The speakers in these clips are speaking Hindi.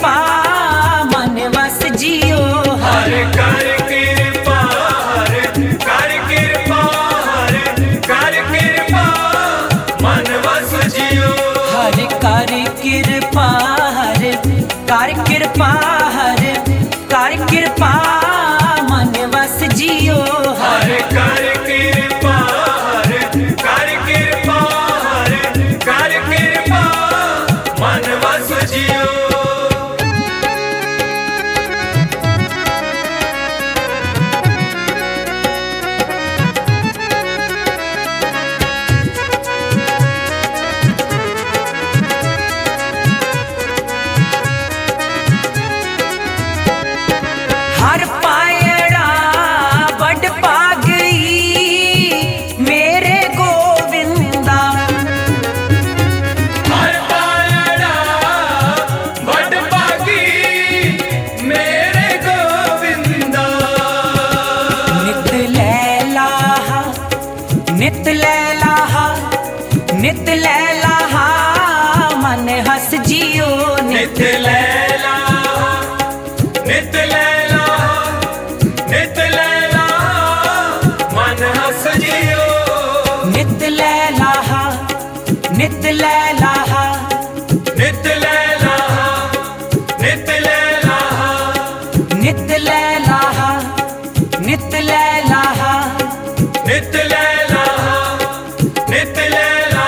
कृपा मन वस जियो। हर कर कृपा, हर कर कृपा, हर कर कृपा मन वस जियो। हर कर कृपा, हर कर कृपा, हर कर कृपा मन वस जियो। हर कर कृपा, हर कर कृपा, हर कर कृपा मन वस जियो। हर पायड़ा बड़ पा गई मेरे गोविंदा। हर पायड़ा बड़ पागी मेरे गोविंदा। नित लैलाहा, नित लैलाहा, नित लैलाहा मन हस जियो। नित लैला, नित लैला, नित लैला मन हस जियो। नित लैलाहा, नित लैलाहा, नित लैला, नित लैला, नित लैलाहा, नित लैलाहा, नित लैला, नित लैला,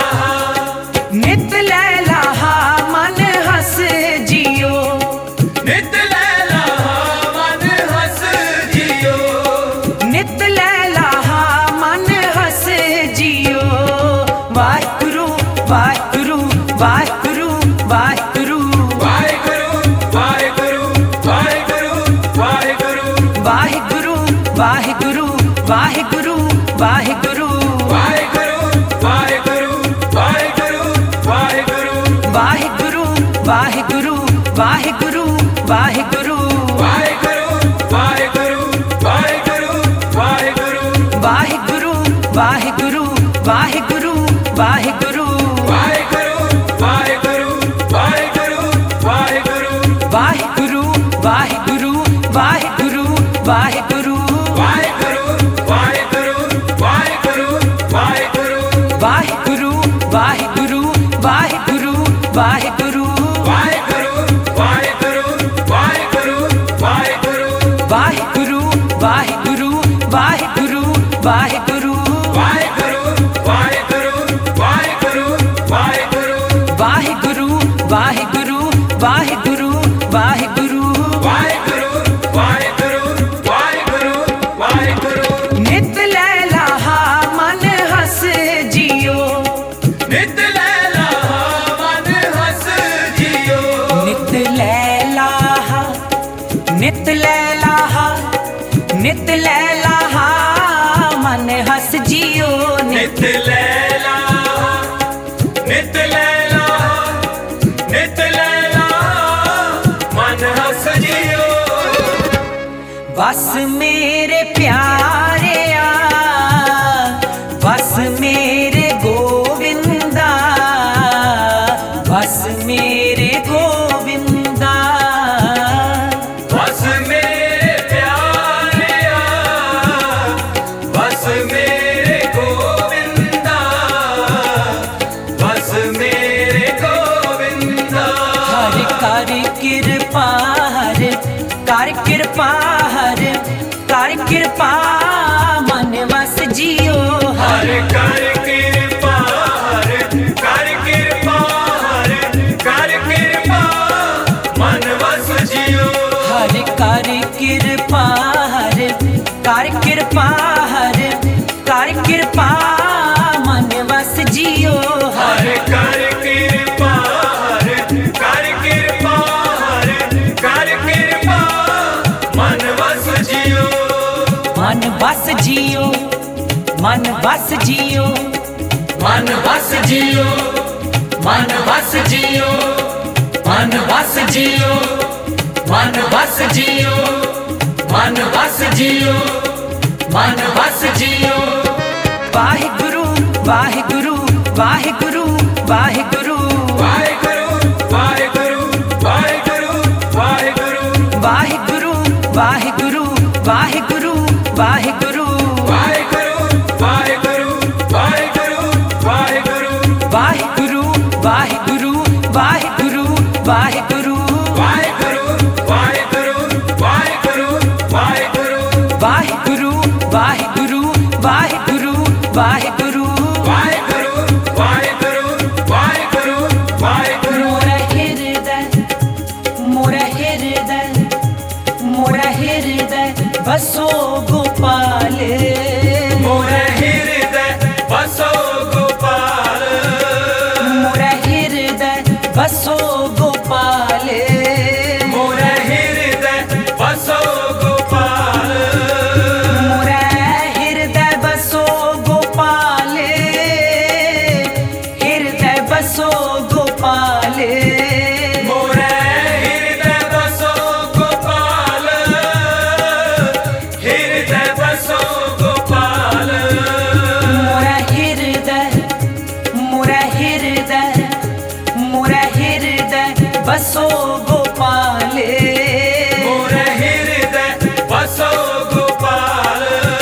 नित लैलाहा मन हस जियो। नित लैला मन हस जियो। नित लैलाहा मन हस जियो। वाहिगुरु वाहिगुरु वाहिगुरु वाहिगुरु वाहिगुरु, वाहिगुरु, वाहिगुरु, वाहिगुरु, वाहिगुरु वाहिगुरु वाहिगुरु वाहिगुरु वाहिगुरु, वाहिगुरु, वाहिगुरु, वाहिगुरु, वाहिगुरु वाहिगुरु वाहिगुरु वाहिगुरु वाहिगुरु, वाहिगुरु, वाहिगुरु, वाहिगुरु, वाहिगुरु वाहिगुरु वाहिगुरु वाहिगुरु वाहिगुरु, वाहिगुरु, वाहिगुरु, वाहिगुरु, वाहिगुरु वाहिगुरु वाहिगुरु वाहिगुरु वाहिगुरु, वाहिगुरु, वाहिगुरु, वाहिगुरु, वाहिगुरु वाहिगुरु वाहिगुरु वाहिगुरु वाहिगुरु, वाहिगुरु, वाहिगुरु, वाहिगुरु, वाहिगुरु वाहिगुरु वाहिगुरु वाहिगुरु वाहिगुरु, वाहिगुरु, वाहिगुरु, वाहिगुरु, वाहिगुरु वाहिगुरु वाहिगुरु वाहिगुरु वाहिगुरु, वाहिगुरु, वाहिगुरु, वाहिगुरु, नित लैलाहा मन हस जियो। नित लैला मन हस जियो। नित लैलाहा, नित लैलाहा, नित लैलाहा मन हस जियो। नित लैला, नित लैला, नित लैला मन हस जियो। बस मेरे प्यारे आ, बस मेरे गोविंदा, बस मेरे गोविंदा। बस मेरे प्यारे आ, बस मेरे गोविंदा, बस मेरे गोविंदा। हर कर कृपा, हर कर कृपा, हर कर कृपा मन वस जियो। हर कर कृपा, हर कर कृपा, हर कर कृपा मन वस जियो। हर कर कृपा, हर कर कृपा, हर कर कृपा मन वस जियो। हर कर कृपा, हर कर कृपा, हर कर कृपा मन वस जियो। मन बस जियो, मन बस जियो, मन बस जियो, मन बस जियो, मन बस जियो, मन बस जियो, मन बस जियो, मन बस जियो। वाहिगुरु वाहिगुरु वाहिगुरु वाहिगुरु वाहिगुरु, वाहिगुरु, वाहिगुरु, वाहिगुरु वाहेगुरु वाहेगुरु वाहेगुरु वाहेगुरु वाहिगुरु वाहिगुरु वाहिगुरु वाहिगुरु वाहेगुरु वाहेगुरु वाहेगुरु वाहेगुरु वाहिगुरु वाहिगुरु वाहिगुरु वाहिगुरु वाहेगुरु वाहेगुरु वाहेगुरु वाहेगुरु मोरा हृदय मोरा हृदय बसो गोपाल मोरा हृदय बसो गोपाल मोरा हृदय बसो गोपाल मोरा हृदय बसो गोपाल मोरा हृदय बसो गोपाल हृदय बसो गोपाल मोरा हृदय बसो गोपाल हृदय बसो गोपाल मोरा हृदय बसो गोपाल मोरा हृदय बसो गोपाल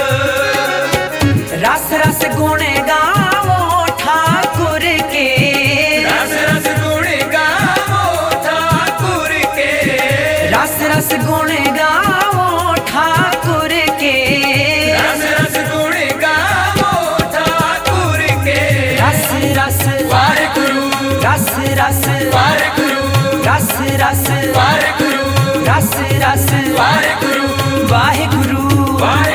रस रस गुण गावो ठाकुर के रस रस गुण गावो ठाकुर के रस रस गुण गावो ठाकुर के रस रस गुण गावो ठाकुर के रस रस वाहेगुरु रस रस वाहेगुरु रस रस वाहेगुरु रस रस वाहेगुरु वाहिगुरु वाहेगुरु